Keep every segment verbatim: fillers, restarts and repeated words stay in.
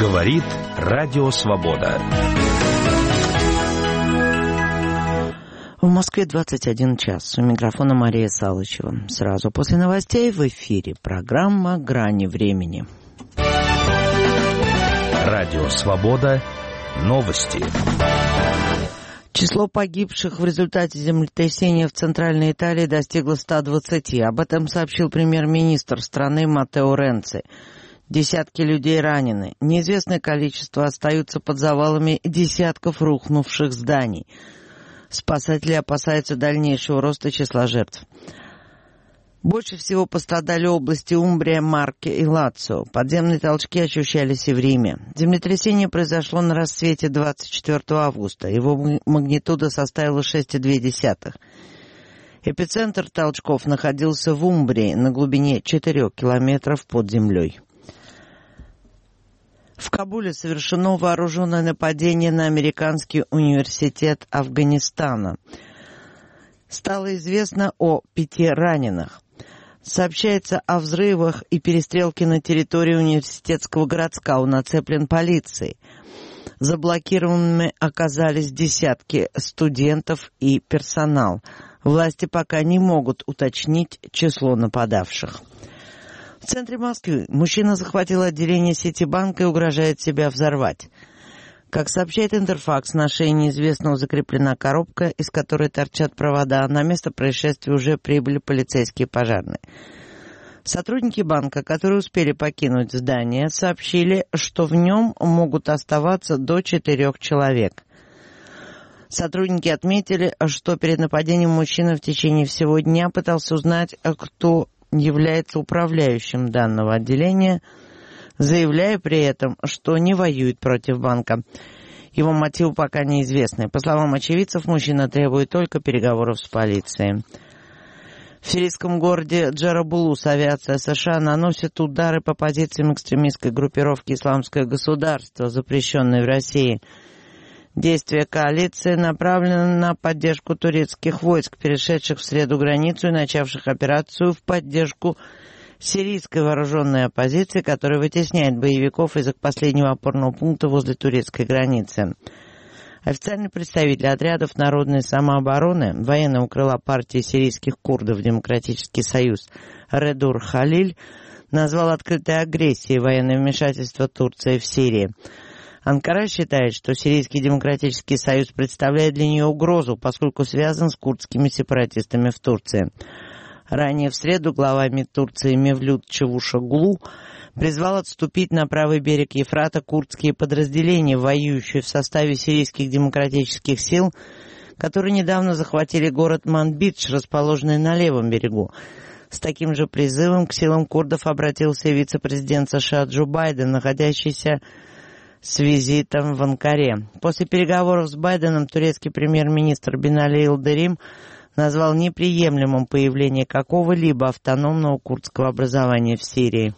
Говорит Радио Свобода. В Москве двадцать один час. У микрофона Мария Салычева. Сразу после новостей в эфире программа «Грани времени». Радио Свобода. Новости. Число погибших в результате землетрясения в Центральной Италии достигло ста двадцати. Об этом сообщил премьер-министр страны Маттео Ренци. Десятки людей ранены. Неизвестное количество остаются под завалами десятков рухнувших зданий. Спасатели опасаются дальнейшего роста числа жертв. Больше всего пострадали области Умбрия, Марке и Лацио. Подземные толчки ощущались и в Риме. Землетрясение произошло на рассвете двадцать четвёртого августа. Его магнитуда составила шесть целых две десятых. Эпицентр толчков находился в Умбрии на глубине четырёх километров под землей. В Кабуле совершено вооруженное нападение на американский университет Афганистана. Стало известно о пяти раненых. Сообщается о взрывах и перестрелке на территории университетского городка. Он оцеплен полицией. Заблокированными оказались десятки студентов и персонал. Власти пока не могут уточнить число нападавших. В центре Москвы мужчина захватил отделение Ситибанка и угрожает себя взорвать. Как сообщает Интерфакс, на шее неизвестного закреплена коробка, из которой торчат провода. На место происшествия уже прибыли полицейские и пожарные. Сотрудники банка, которые успели покинуть здание, сообщили, что в нем могут оставаться до четырех человек. Сотрудники отметили, что перед нападением мужчина в течение всего дня пытался узнать, кто является управляющим данного отделения, заявляя при этом, что не воюет против банка. Его мотивы пока неизвестны. По словам очевидцев, мужчина требует только переговоров с полицией. В сирийском городе Джарабулус авиация США наносит удары по позициям экстремистской группировки «Исламское государство», запрещенной в России. Действия коалиции направлены на поддержку турецких войск, перешедших в среду границу и начавших операцию в поддержку сирийской вооруженной оппозиции, которая вытесняет боевиков из их последнего опорного пункта возле турецкой границы. Официальный представитель отрядов народной самообороны, военного крыла партии сирийских курдов «Демократический союз» Редур Халиль, назвал открытой агрессией военное вмешательство Турции в Сирии. Анкара считает, что Сирийский демократический союз представляет для нее угрозу, поскольку связан с курдскими сепаратистами в Турции. Ранее в среду глава МИД Турции Мевлют Чавушоглу призвал отступить на правый берег Ефрата курдские подразделения, воюющие в составе сирийских демократических сил, которые недавно захватили город Манбидж, расположенный на левом берегу. С таким же призывом к силам курдов обратился и вице-президент США Джо Байден, находящийся с визитом в Анкаре. После переговоров с Байденом турецкий премьер-министр Бинали Йылдырым назвал неприемлемым появление какого-либо автономного курдского образования в Сирии.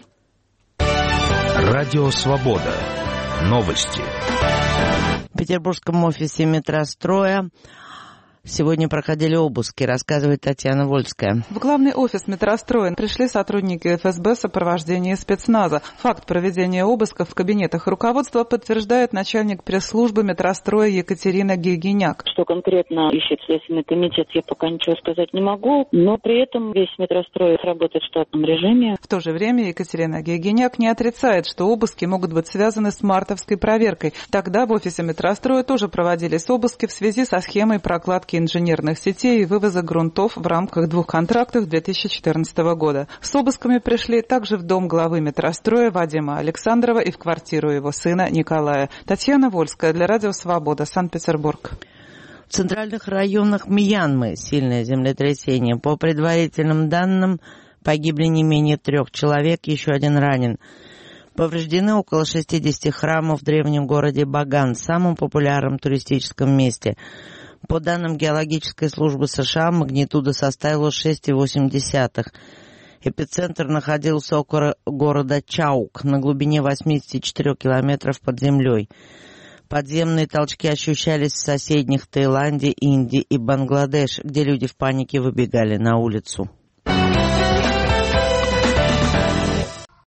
Радио Свобода. Новости. В петербургском офисе метростроя сегодня проходили обыски, рассказывает Татьяна Вольская. В главный офис метростроя пришли сотрудники эф эс бэ в сопровождении спецназа. Факт проведения обысков в кабинетах руководства подтверждает начальник пресс-службы метростроя Екатерина Гегеняк. Что конкретно ищет Следственный комитет, я пока ничего сказать не могу, но при этом весь метрострой работает в штатном режиме. В то же время Екатерина Гегеняк не отрицает, что обыски могут быть связаны с мартовской проверкой. Тогда в офисе метростроя тоже проводились обыски в связи со схемой прокладки инженерных сетей и вывоза грунтов в рамках двух контрактов две тысячи четырнадцатого года. С обысками пришли также в дом главы метростроя Вадима Александрова и в квартиру его сына Николая. Татьяна Вольская для Радио Свобода, Санкт-Петербург. В центральных районах Мьянмы сильное землетрясение. По предварительным данным, погибли не менее трех человек, еще один ранен. Повреждены около шестидесяти храмов в древнем городе Баган, самом популярном туристическом месте. По данным геологической службы США, магнитуда составила шесть целых восемь десятых. Эпицентр находился около города Чаук на глубине восьмидесяти четырёх километров под землей. Подземные толчки ощущались в соседних Таиланде, Индии и Бангладеш, где люди в панике выбегали на улицу.